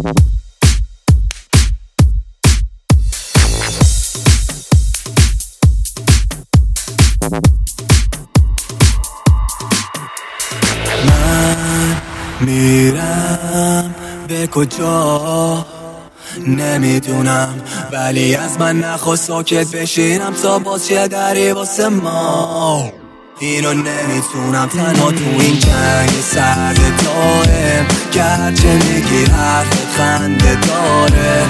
من میرم به کجا نمیدونم، ولی از من نخواست ساکت بشینم تا باز چه دری واسه ما. اینو نمیتونم تنها تو این جنگ سرد دائم، گرچه میگی حرفت خنده داره.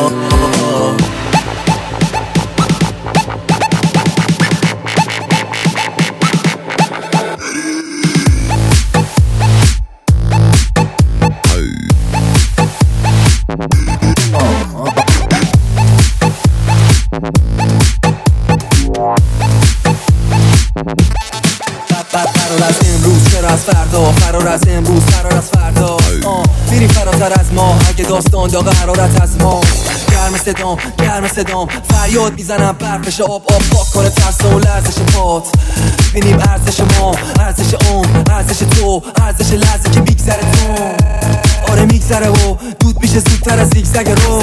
فرار از امروز چرا از فردا، فرار از امروز فرار از فردا. میریم فراتر از ما، اگه داستان داغ حرارت از ما. گرم صدام فریاد میزنم، برفش آب پاک کنه ترس و لرزش پات. بینیم ارزش ما، ارزش ارزش تو، ارزش لحظه که میگذره تو. آره میگذره و دود میشه زودتر از زیگزگ رو.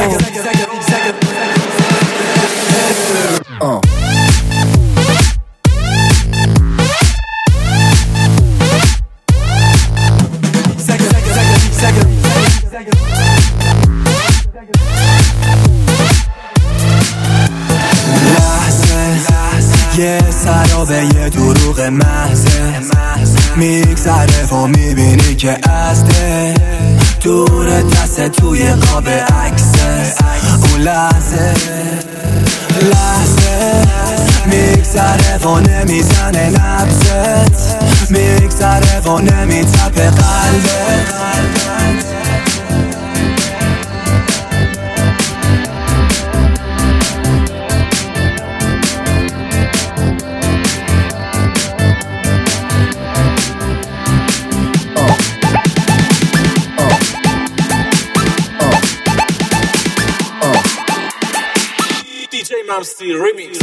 یه سرابه یه دروغ محضه میگذره و میبینی که ازده دور دست توی قاب عکسه. اون لحظه میگذره و نمیزنه نبضت، میگذره و نمیتپه قلبت. DJ Mamsi Remix.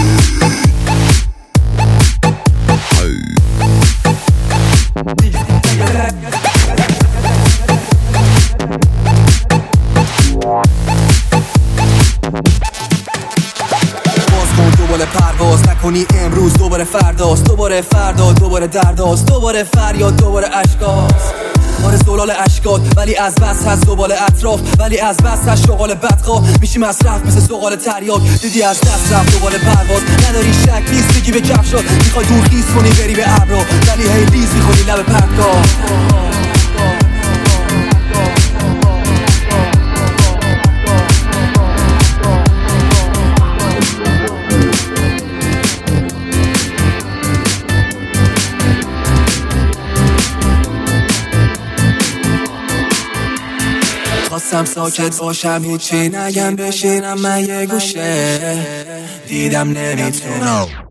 دوباره پرواز نکنی امروز، دوباره فرداست، دوباره فردا، دوباره درداست، دوباره فریاد، دوباره اشکاست. آره زلال اشکات ولی از بس هست دوباره اطراف، ولی از بس هست شغال بدخواه میشی مصرف مثل زغال تریاک. دیدی از دست رفت دوباره پرواز، نداری شک نیست بگی به کفشات. میخوای دور خیز کنی بری به ابرا، ولی هی ریز میخوری لب پرتگاه. خواستم ساکت باشم هیچی نگم، بشینم من یه گوشه، دیدم نمیتونم.